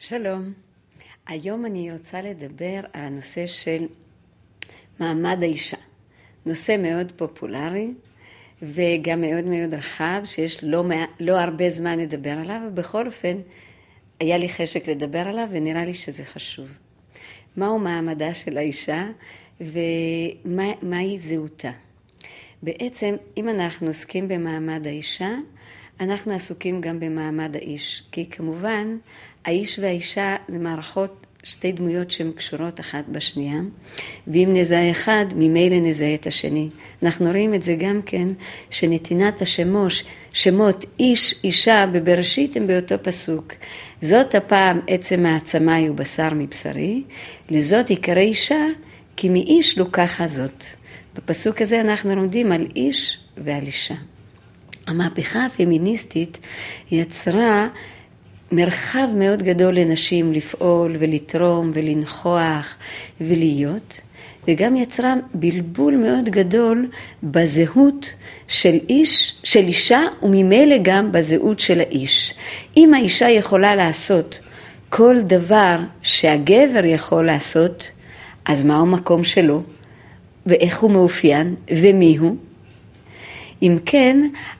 שלום, היום אני רוצה לדבר על הנושא של מעמד האישה. נושא מאוד פופולרי וגם מאוד מאוד רחב, שיש לא הרבה זמן לדבר עליו, ובכל אופן היה לי חשק לדבר עליו ונראה לי שזה חשוב. מהו מעמדה של האישה ומהי זהותה? בעצם אם אנחנו עוסקים במעמד האישה, אנחנו עסוקים גם במעמד האיש, כי כמובן האיש והאישה זה מערכות, שתי דמויות שהן קשורות אחת בשנייה, ואם נזהה אחד, ממילא נזהה את השני. אנחנו רואים את זה גם כן, שנתינת שמות איש, אישה בבראשית הם באותו פסוק. זאת הפעם עצם העצמה הוא בשר מבשרי, לזאת יקרא אישה, כי מאיש לוקחה זאת. בפסוק הזה אנחנו לומדים על איש ועל אישה. המהפכה הפמיניסטית יצרה מרחב מאוד גדול לנשים לפעול ולתרום ולנכוח ולהיות, וגם יצרה בלבול מאוד גדול בזהות של אישה וממילא גם בזהות של האיש. אם האישה יכולה לעשות כל דבר שהגבר יכול לעשות, אז מהו המקום שלו ואיך הוא מאופיין ומי הוא? אם כן,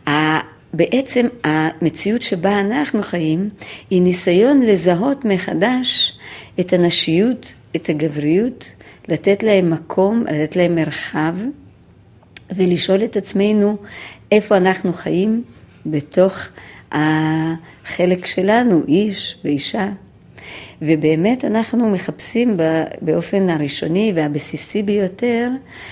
בעצם המציאות שבה אנחנו חיים היא ניסיון לזהות מחדש את הנשיות, את הגבריות, לתת להם מקום, לתת להם מרחב, ולשאול את עצמנו איפה אנחנו חיים בתוך החלק שלנו, איש ואישה. ובאמת אנחנו מחפשים באופן הראשוני והבסיסי ביותר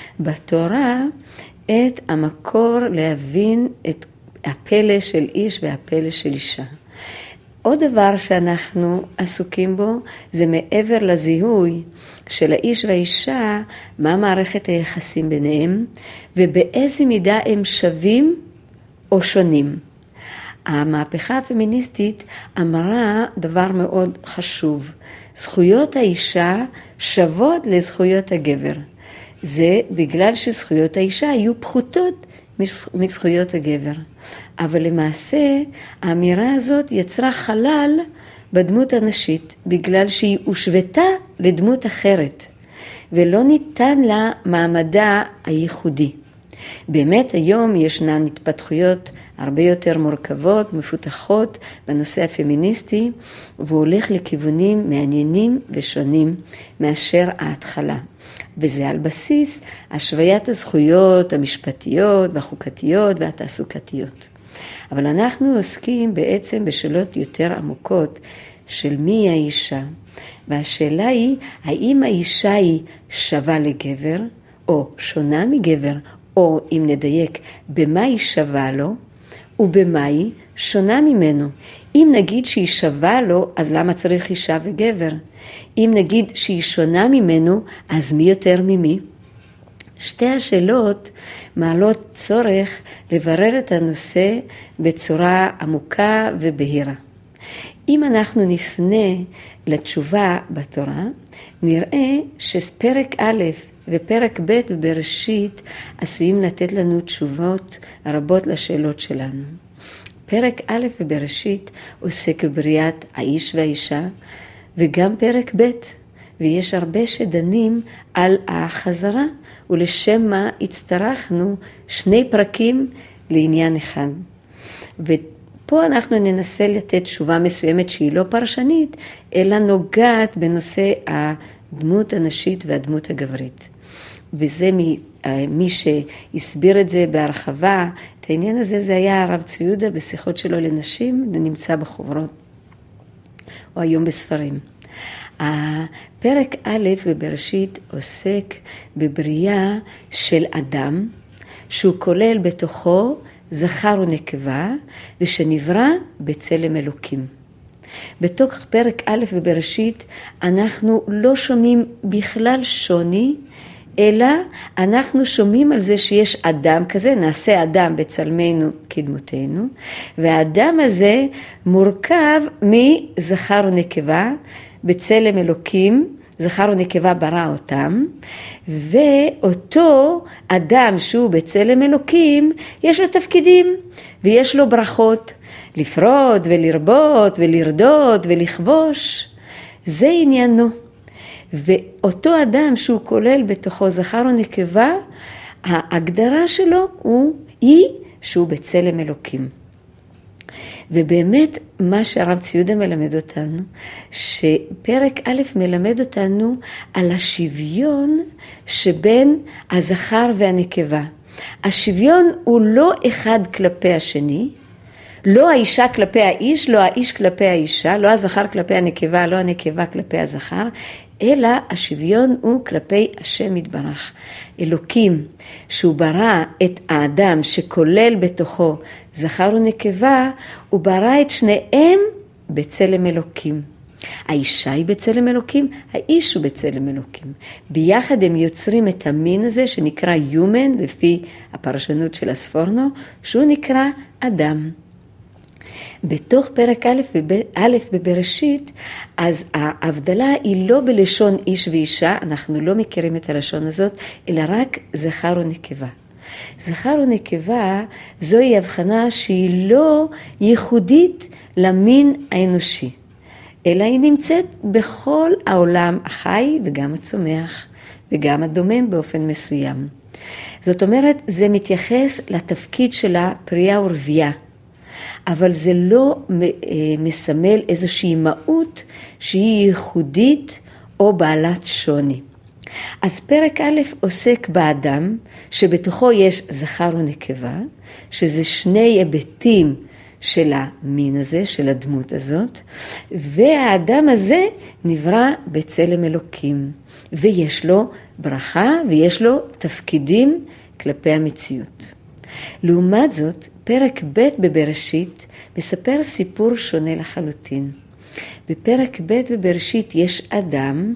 בתורה את המקור להבין את הפלא של איש והפלא של אישה. עוד דבר שאנחנו עסוקים בו זה מעבר לזיהוי של האיש והאישה, מה מערכת היחסים ביניהם ובאיזה מידה הם שווים או שונים. המהפכה הפמיניסטית אמרה דבר מאוד חשוב, זכויות האישה שוות לזכויות הגבר. זה בגלל שזכויות האישה היו פחותות מזכויות הגבר. אבל למעשה האמירה הזאת יצרה חלל בדמות הנשית, בגלל שהיא הושוותה לדמות אחרת, ולא ניתן לה מעמדה הייחודי. באמת היום ישנן התפתחויות הרבה יותר מורכבות, מפותחות בנושא הפמיניסטי, והוא הולך לכיוונים מעניינים ושונים מאשר ההתחלה. וזה על בסיס השוויית הזכויות המשפטיות והחוקתיות והתעסוקתיות. אבל אנחנו עוסקים בעצם בשאלות יותר עמוקות של מי האישה. והשאלה היא, האם האישה היא שווה לגבר או שונה מגבר, או אם נדייק, במה היא שווה לו ובמה היא שונה ממנו. אם נגיד שהיא שווה לו, אז למה צריך אישה וגבר? אם נגיד שהיא שונה ממנו, אז מי יותר ממי? שתי השאלות מעלות צורך לברר את הנושא בצורה עמוקה ובהירה. אם אנחנו נפנה לתשובה בתורה, נראה שפרק א' ופרק ב' בבראשית עשויים לתת לנו תשובות רבות לשאלות שלנו. פרק א' בבראשית עוסק בבריאת האיש והאישה, וגם פרק ב', ויש הרבה שדנים על החזרה, ולשם מה הצטרכנו שני פרקים לעניין אחד. ופה אנחנו ננסה לתת תשובה מסוימת שהיא לא פרשנית, אלא נוגעת בנושא הדמות הנשית והדמות הגברית. וזה מי שהסביר את זה בהרחבה, את העניין הזה זה היה הרב צבי יהודה בשיחות שלו לנשים, זה נמצא בחוברות, או היום בספרים. הפרק א' בבראשית עוסק בבריאה של אדם, שהוא כולל בתוכו זכר ונקבה, ושנברא בצלם אלוקים. בתוך פרק א' בבראשית אנחנו לא שומעים בכלל שוני, אלא אנחנו שומעים על זה שיש אדם כזה, נעשה אדם בצלמנו כדמותנו, והאדם הזה מורכב מזכר ונקבה, בצלם אלוקים, זכר ונקבה ברא אותם, ואותו אדם שהוא בצלם אלוקים, יש לו תפקידים, ויש לו ברכות, לפרוד ולרבות ולרדות ולכבוש, זה עניינו. ואותו אדם שהוא כולל בתוכו זכר ונקבה, ההגדרה שלו היא שהוא בצלם אלוקים. ובאמת מה שהרב ציודה מלמד אותנו, שפרק א' מלמד אותנו על השוויון שבין הזכר והנקבה. השוויון הוא לא אחד כלפי השני, לא האישה כלפי האיש, לא האיש כלפי האישה, לא הזכר כלפי הנקבה, לא הנקבה כלפי הזכר, אלא השוויון הוא כלפי השם יתברך. אלוקים, שהוא ברא את האדם שכולל בתוכו זכר ונקבה, הוא ברא את שניהם בצלם אלוקים. האישה היא בצלם אלוקים, האיש הוא בצלם אלוקים. ביחד הם יוצרים את המין הזה שנקרא human, לפי הפרשנות של הספורנו, שהוא נקרא אדם. בתוך פרק א' בבראשית, אז ההבדלה היא לא בלשון איש ואישה, אנחנו לא מכירים את הלשון הזאת, אלא רק זכר ונקבה. זכר ונקבה זוהי הבחנה שהיא לא ייחודית למין האנושי, אלא היא נמצאת בכל העולם החי וגם הצומח וגם הדומם באופן מסוים. זאת אומרת, זה מתייחס לתפקיד שלה פרייה ורבייה, אבל זה לא מסמל איזושהי מהות שהיא ייחודית או בעלת שוני. אז פרק א' עוסק באדם שבתוכו יש זכר ונקבה, שזה שני היבטים של המין הזה, של הדמות הזאת, והאדם הזה נברא בצלם אלוקים, ויש לו ברכה ויש לו תפקידים כלפי המציאות. לעומת זאת, פרק ב' בבראשית מספר סיפור שונה לחלוטין. בפרק ב' בבראשית יש אדם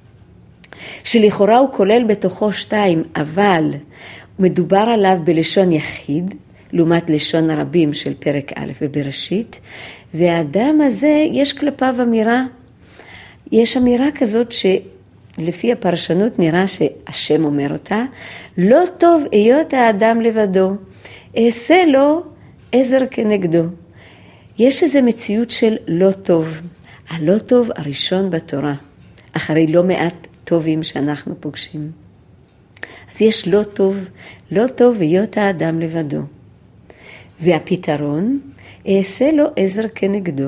שלכאורה הוא כולל בתוכו שתיים, אבל מדובר עליו בלשון יחיד, לעומת לשון הרבים של פרק א' בבראשית, והאדם הזה יש כלפיו אמירה. יש אמירה כזאת שלפי הפרשנות נראה שהשם אומר אותה, לא טוב היות האדם לבדו, אעשה לו עזר כנגדו. יש איזו מציאות של לא טוב, הלא טוב הראשון בתורה, אחרי לא מעט טובים שאנחנו פוגשים. אז יש לא טוב היות האדם לבדו. והפתרון, אעשה לו עזר כנגדו.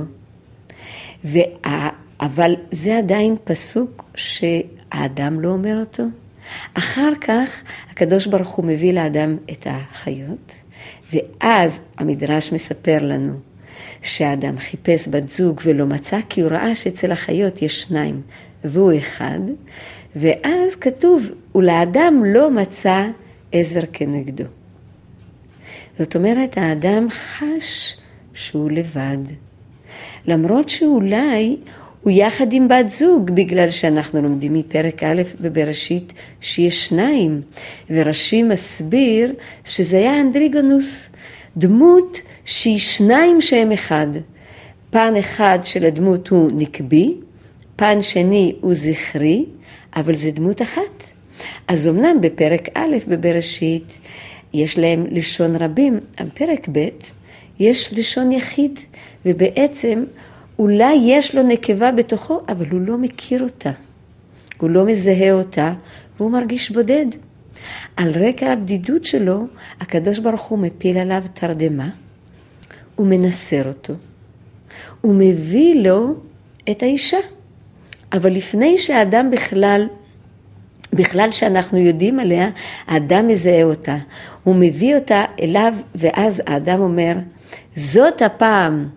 אבל זה עדיין פסוק שהאדם לא אומר אותו. אחר כך הקדוש ברוך הוא מביא לאדם את החיות, ואז המדרש מספר לנו שהאדם חיפש בת זוג ולא מצא, כי הוא ראה שאצל החיות יש שניים והוא אחד, ואז כתוב, ולאדם לא מצא עזר כנגדו. זאת אומרת, האדם חש שהוא לבד. למרות שאולי הוא יחד עם בת זוג, בגלל שאנחנו לומדים מפרק א' בבראשית שיש שניים, ורש"י מסביר שזה היה אנדריגונוס, דמות שהיא שניים שהם אחד. פן אחד של הדמות הוא נקבי, פן שני הוא זכרי, אבל זה דמות אחת. אז אמנם בפרק א' בבראשית יש להם לשון רבים, בפרק ב' יש לשון יחיד, ובעצם אולי יש לו נקבה בתוכו, אבל הוא לא מכיר אותה. הוא לא מזהה אותה, והוא מרגיש בודד. על רקע הבדידות שלו, הקדוש ברוך הוא מפיל עליו תרדמה, הוא מנסר אותו, הוא מביא לו את האישה. אבל לפני שהאדם בכלל שאנחנו יודעים עליה, האדם מזהה אותה. הוא מביא אותה אליו, ואז האדם אומר, זאת הפעם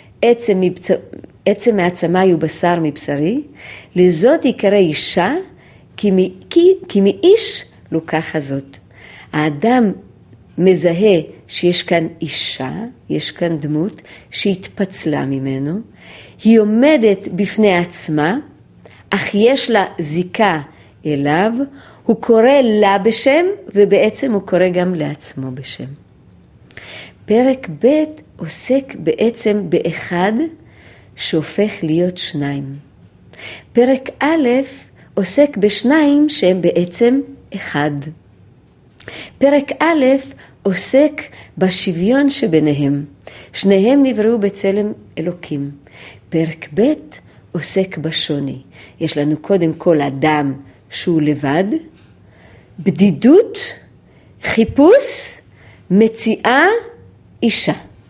עצם מעצמי ובשר מבשרי, לזאת יקרא אישה, כי מאיש לוקחה זאת. האדם מזהה שיש כאן אישה, יש כאן דמות שהתפצלה ממנו, היא עומדת בפני עצמה, אך יש לה זיקה אליו, הוא קורא לה בשם, ובעצם הוא קורא גם לעצמו בשם. פרק ב' עוסק בעצם באחד שהופך להיות שניים. פרק א' עוסק בשניים שהם בעצם אחד. פרק א' עוסק בשוויון שביניהם. שניהם נבראו בצלם אלוקים. פרק ב' עוסק בשוני. יש לנו קודם כל אדם שהוא לבד, בדידות, חיפוש, מציאה, אישה.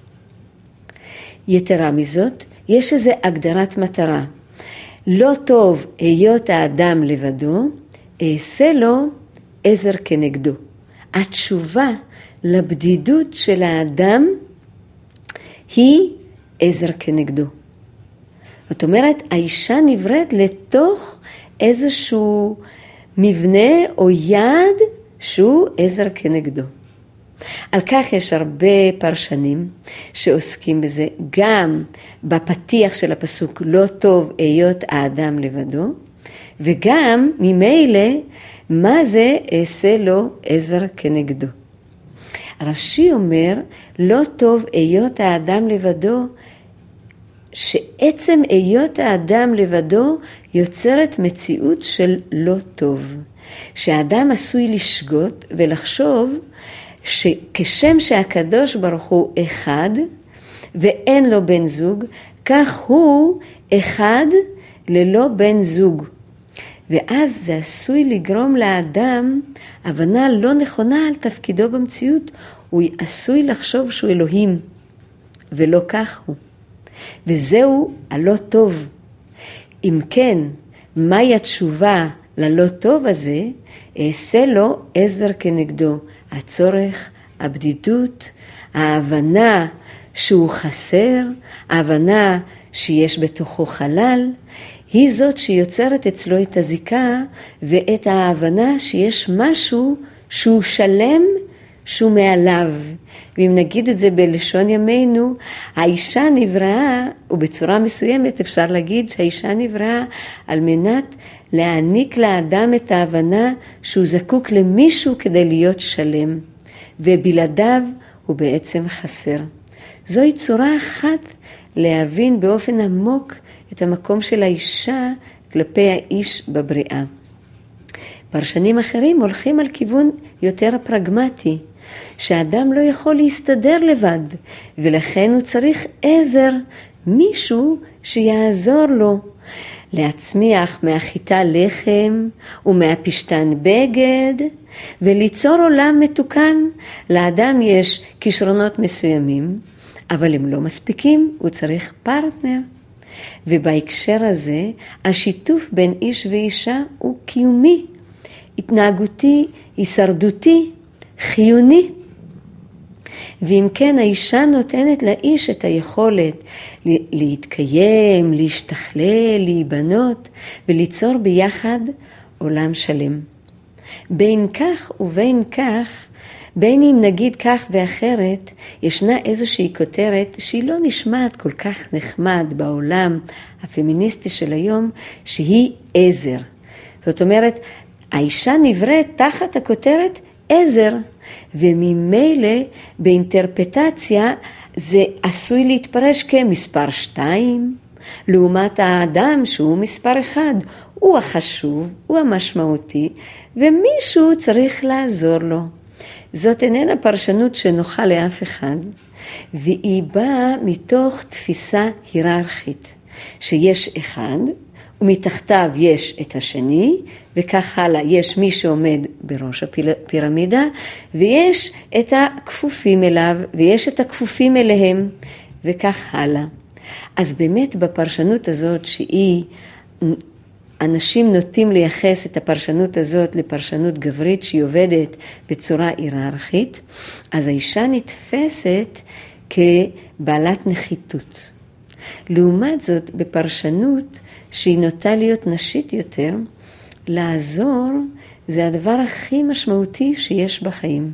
יתרה מזאת, יש איזו הגדרת מטרה. לא טוב היות האדם לבדו, אעשה לו עזר כנגדו. התשובה לבדידות של האדם היא עזר כנגדו. זאת אומרת, האישה נבראת לתוך איזשהו מבנה או יד שהוא עזר כנגדו. על כך יש הרבה פרשנים שעוסקים בזה, גם בפתיח של הפסוק לא טוב היות האדם לבדו, וגם ממילא מה זה אעשה לו עזר כנגדו. רש"י אומר לא טוב היות האדם לבדו, שעצם היות האדם לבדו יוצרת מציאות של לא טוב. שהאדם עשוי לשגות ולחשוב שכשם שהקדוש ברוך הוא אחד ואין לו בן זוג, כך הוא אחד ללא בן זוג. ואז זה עשוי לגרום לאדם הבנה לא נכונה על תפקידו במציאות. הוא עשוי לחשוב שהוא אלוהים, ולא כך הוא. וזהו הלא טוב. אם כן, מהי התשובה ללא טוב הזה? אעשה לו עזר כנגדו. הצורך, הבדידות, ההבנה שהוא חסר, ההבנה שיש בתוכו חלל, היא זאת שיוצרת אצלו את הזיקה ואת ההבנה שיש משהו שהוא שלם, שהוא מעליו. ואם נגיד את זה בלשון ימינו, האישה נבראה, ובצורה מסוימת אפשר להגיד שהאישה נבראה על מנת להעניק לאדם את ההבנה שהוא זקוק למישהו כדי להיות שלם, ובלעדיו הוא בעצם חסר. זוהי צורה אחת להבין באופן עמוק את המקום של האישה כלפי האיש בבריאה. פרשנים אחרים הולכים על כיוון יותר פרגמטי, שהאדם לא יכול להסתדר לבד, ולכן הוא צריך עזר, מישהו שיעזור לו להצמיח מהחיטה לחם ומהפשתן בגד, וליצור עולם מתוקן. לאדם יש כישרונות מסוימים, אבל הם לא מספיקים, הוא צריך פרטנר. ובהקשר הזה, השיתוף בין איש ואישה הוא קיומי, התנהגותי, הישרדותי, חיוני. ואם כן, האישה נותנת לאיש את היכולת להתקיים, להשתכלל, להיבנות וליצור ביחד עולם שלם. בין כך ובין כך, בין אם נגיד כך ואחרת, ישנה איזושהי כותרת שהיא לא נשמעת כל כך נחמד בעולם הפמיניסטי של היום, שהיא עזר. זאת אומרת, האישה נבראת תחת הכותרת עזר, וממילא באינטרפטציה זה עשוי להתפרש כמספר 2, לעומת האדם שהוא מספר 1, הוא החשוב, הוא המשמעותי, ומישהו צריך לעזור לו. זאת איננה פרשנות שנוחה לאף אחד, והיא באה מתוך תפיסה היררכית, שיש אחד, ומתחתיו יש את השני, וכך הלאה, יש מי שעומד בראש הפירמידה, ויש את הכפופים אליו, ויש את הכפופים אליהם, וכך הלאה. אז באמת בפרשנות הזאת שהיא, אנשים נוטים לייחס את הפרשנות הזאת לפרשנות גברית שהיא עובדת בצורה היררכית, אז האישה נתפסת כבעלת נחיתות. לעומת זאת, בפרשנות שהיא נוטה להיות נשית יותר, לעזור זה הדבר הכי משמעותי שיש בחיים.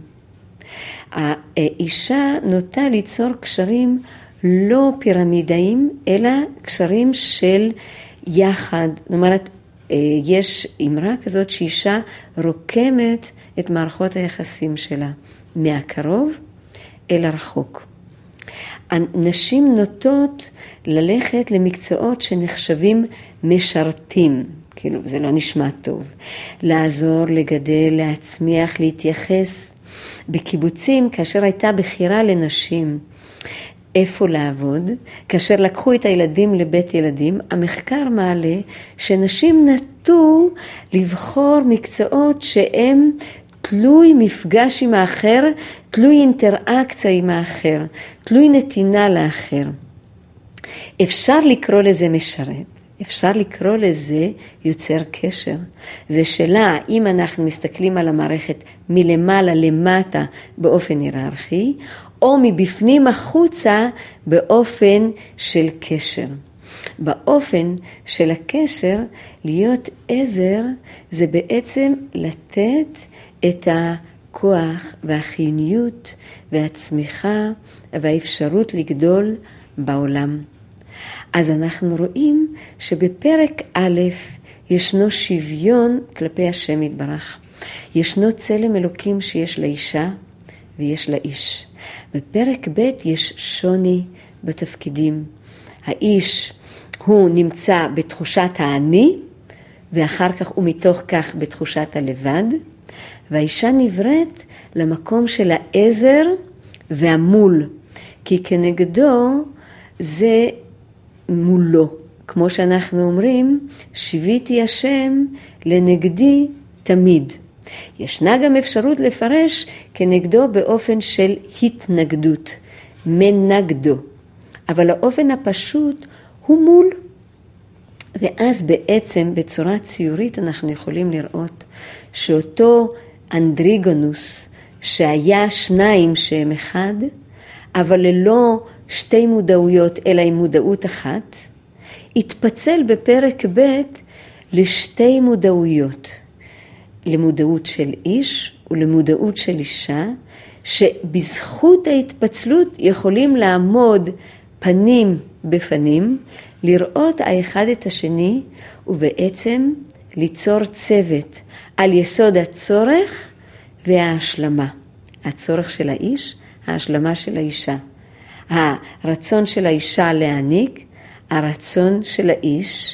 האישה נוטה ליצור קשרים לא פירמידיים, אלא קשרים של יחד. זאת אומרת, יש אמרה כזאת שאישה רוקמת את מערכות היחסים שלה, מהקרוב אל הרחוק. נשים נוטות ללכת למקצועות שנחשבים משרתים, כאילו זה לא נשמע טוב. לעזור, לגדל, להצמיח, להתייחס. בקיבוצים, כאשר הייתה בחירה לנשים, איפה לעבוד. כאשר לקחו את הילדים לבית ילדים, המחקר מעלה שנשים נטו לבחור מקצועות שהם תלוי מפגש עם האחר, תלוי אינטראקציה עם האחר, תלוי נתינה לאחר. אפשר לקרוא לזה משרת, אפשר לקרוא לזה יוצר קשר. זה שאלה, אם אנחנו מסתכלים על המערכת מלמעלה למטה באופן היררכי, או מבפנים החוצה באופן של קשר. באופן של הקשר, להיות עזר זה בעצם לתת את הכוח והחיוניות והצמיחה והאפשרות לגדול בעולם. אז אנחנו רואים שבפרק א' ישנו שוויון כלפי השם יתברך. ישנו צלם אלוקים שיש לאישה ויש לאיש. בפרק ב' יש שוני בתפקידים. האיש הוא נמצא בתחושת האני, ואחר כך ומתוך כך בתחושת הלבד, והאישה נבראת למקום של העזר והמול, כי כנגדו זה מולו. כמו שאנחנו אומרים, שיוויתי השם לנגדי תמיד. ישנה גם אפשרות לפרש כנגדו באופן של התנגדות, מנגדו. אבל האופן הפשוט הוא מול. ואז בעצם בצורה ציורית אנחנו יכולים לראות שאותו אנדריגונוס שהיה שניים שהם אחד, אבל ללא שתי מודעויות אלא עם מודעות אחת, התפצל בפרק ב' לשתי מודעויות. למודעות של איש ולמודעות של אישה, שבזכות ההתפצלות יכולים לעמוד פנים בפנים, לראות האחד את השני ובעצם ליצור צוות על יסוד הצורך וההשלמה. הצורך של האיש, ההשלמה של האישה. הרצון של האישה להעניק, הרצון של האיש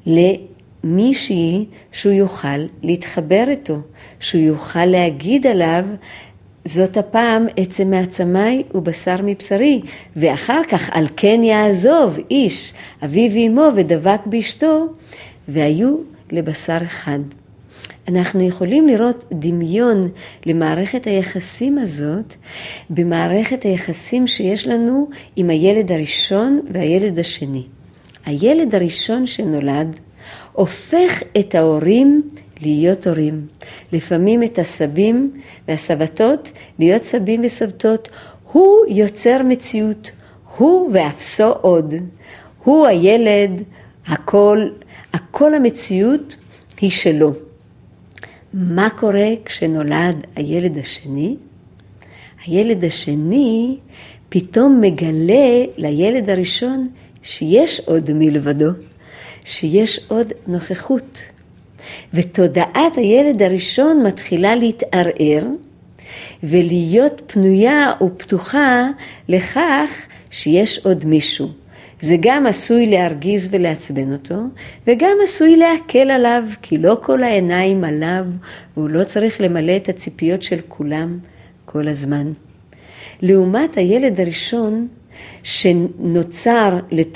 למישהי שהוא יוכל להתחבר איתו, שהוא יוכל להגיד עליו, זאת הפעם עצם מעצמי ובשר מבשרי, ואחר כך על כן יעזוב איש אביו ואמו ודבק באשתו, והיו לבשר אחד. אנחנו יכולים לראות דמיון למערכת היחסים הזאת, במערכת היחסים שיש לנו עם הילד הראשון והילד השני. הילד הראשון שנולד הופך את ההורים להיות הורים. לפעמים את הסבים והסבתות להיות סבים וסבתות. הוא יוצר מציאות, הוא ואפסו עוד. הוא הילד, הכל המציאות היא שלו. מה קורה כשנולד הילד השני? הילד השני פתאום מגלה לילד הראשון שיש עוד מלבדו, שיש עוד נוכחות. ותודעת הילד הראשון מתחילה להתערער ולהיות פנויה ופתוחה לכך שיש עוד מישהו. זה גם עשוי להרגיז ולעצבן אותו, וגם עשוי להקל עליו, כי לא כל העיניים עליו, והוא לא צריך למלא את הציפיות של כולם כל הזמן. לעומת הילד הראשון, שנוצר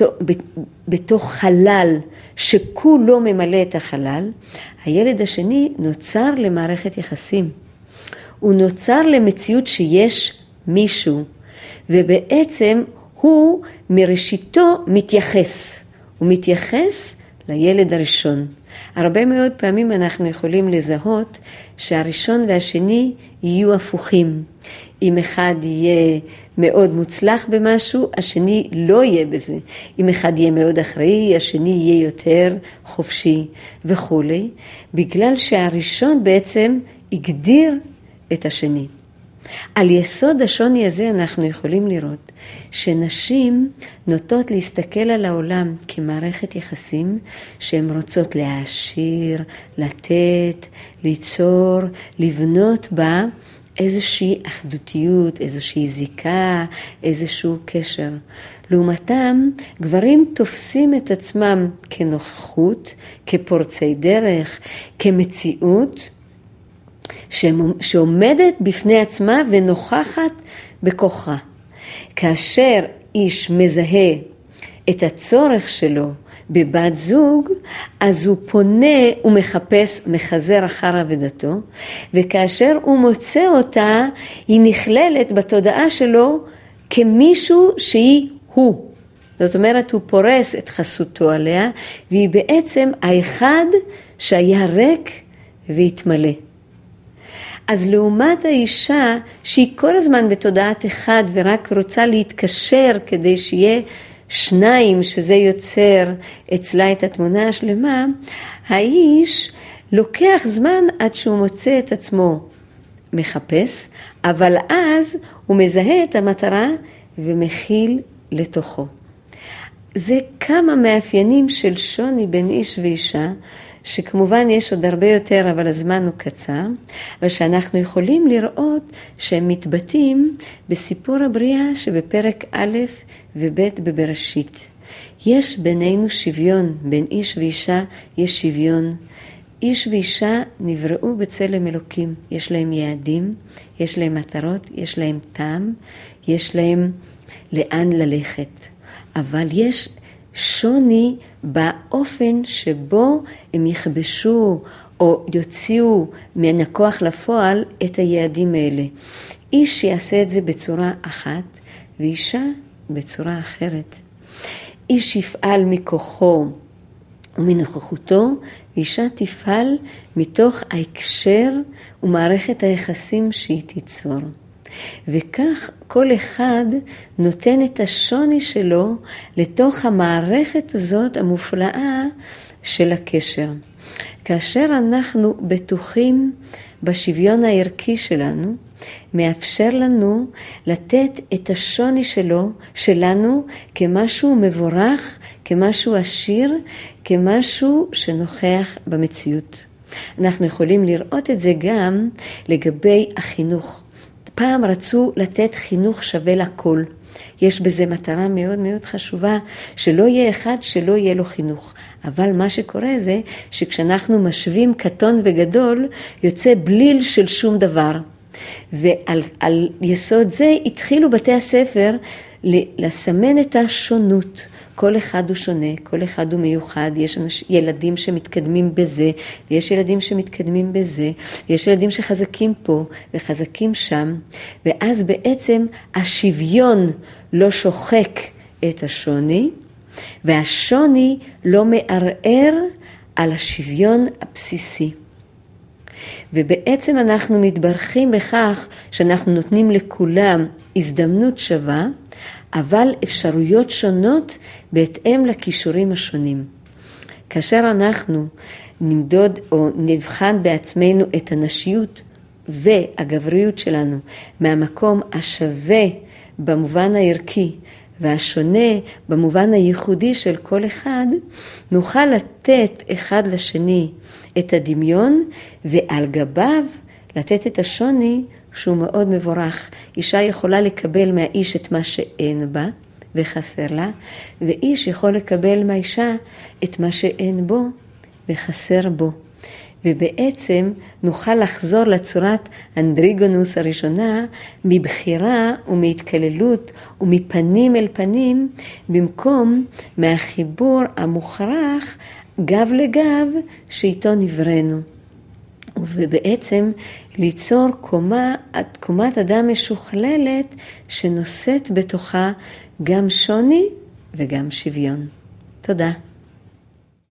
בתוך חלל, שכולו ממלא את החלל, הילד השני נוצר למערכת יחסים. הוא נוצר למציאות שיש מישהו, ובעצם הוא מראשיתו מתייחס. הוא מתייחס לילד הראשון. הרבה מאוד פעמים אנחנו יכולים לזהות שהראשון והשני יהיו הפוכים. אם אחד יהיה מאוד מוצלח במשהו, השני לא יהיה בזה. אם אחד יהיה מאוד אחראי, השני יהיה יותר חופשי וכו'. בגלל שהראשון בעצם הגדיר את השני. על יסוד השוני הזה אנחנו יכולים לראות שנשים נוטות להסתכל על העולם כמערכת יחסים שהן רוצות להעשיר, לתת, ליצור, לבנות בה איזושהי אחדותיות, איזושהי זיקה, איזשהו קשר. לעומתם, גברים תופסים את עצמם כנוכחות, כפורצי דרך, כמציאות, שעומדת בפני עצמה ונוכחת בכוחה. כאשר האיש מזהה את הצורך שלו בבת זוג, אז הוא פונה ומחפש, מחזר אחר עבודתו, וכאשר הוא מוצא אותה, היא נכללת בתודעה שלו כמישהו שהיא הוא. זאת אומרת, הוא פורס את חסותו עליה, והיא בעצם האחד שהיה ריק והתמלא. אז לעומת האישה שהיא כל הזמן בתודעת אחד ורק רוצה להתקשר כדי שיהיה שניים, שזה יוצר אצלה את התמונה השלמה, האיש לוקח זמן עד שהוא מוצא את עצמו מחפש, אבל אז הוא מזהה את המטרה ומכיל לתוכו. זה כמה מאפיינים של שוני בין איש ואישה, שכמובן יש עוד הרבה יותר, אבל הזמן הוא קצר, ושאנחנו יכולים לראות שהם מתבטאים בסיפור הבריאה שבפרק א' וב' בבראשית. יש בינינו שוויון, בין איש ואישה יש שוויון. איש ואישה נבראו בצלם אלוקים, יש להם יעדים, יש להם מטרות, יש להם טעם, יש להם לאן ללכת. אבל יש שוני באופן שבו הם יכבשו או יוציאו מן הכוח לפועל את היעדים האלה. איש יעשה את זה בצורה אחת ואישה בצורה אחרת. איש יפעל מכוחו ומנוכחותו, ואישה תפעל מתוך ההקשר ומערכת היחסים שהיא תיצור. וכך כל אחד נותן את השוני שלו לתוך המערכת הזאת המופלאה של הקשר. כאשר אנחנו בטוחים בשוויון הערכי שלנו, מאפשר לנו לתת את השוני שלנו כמשהו מבורך, כמשהו עשיר, כמשהו שנוכח במציאות. אנחנו יכולים לראות את זה גם לגבי החינוך. פעם רצו לתת חינוך שווה לכל. יש בזה מטרה מאוד מאוד חשובה, שלא יהיה אחד שלא יהיה לו חינוך. אבל מה שקורה זה שכשאנחנו משווים קטון וגדול, יוצא בליל של שום דבר. ועל יסוד זה התחילו בתי הספר לסמן את השונות. כל אחד הוא שונה, כל אחד הוא מיוחד, יש ילדים שמתקדמים בזה, ויש ילדים שמתקדמים בזה, ויש ילדים שחזקים פה וחזקים שם, ואז בעצם השוויון לא שוחק את השוני, והשוני לא מערער על השוויון הבסיסי. ובעצם אנחנו מתברכים בכך שאנחנו נותנים לכולם הזדמנות שווה, אבל אפשרויות שונות בהתאם לכישורים השונים. כאשר אנחנו נמדוד או נבחן בעצמנו את הנשיות והגבריות שלנו מהמקום השווה במובן הערכי והשונה במובן הייחודי של כל אחד, נוכל לתת אחד לשני את הדמיון ועל גביו לתת את השוני שהוא מאוד מבורך. אישה יכולה לקבל מהאיש את מה שאין בה וחסר לה, ואיש יכול לקבל מהאישה את מה שאין בו וחסר בו. ובעצם נוכל לחזור לצורת אנדריגונוס הראשונה מבחירה ומהתקללות ומפנים אל פנים, במקום מהחיבור המוכרח גב לגב שאיתו נבראנו. ובעצם ליצור קומת אדם משוכללת שנושאת בתוכה גם שוני וגם שוויון. תודה.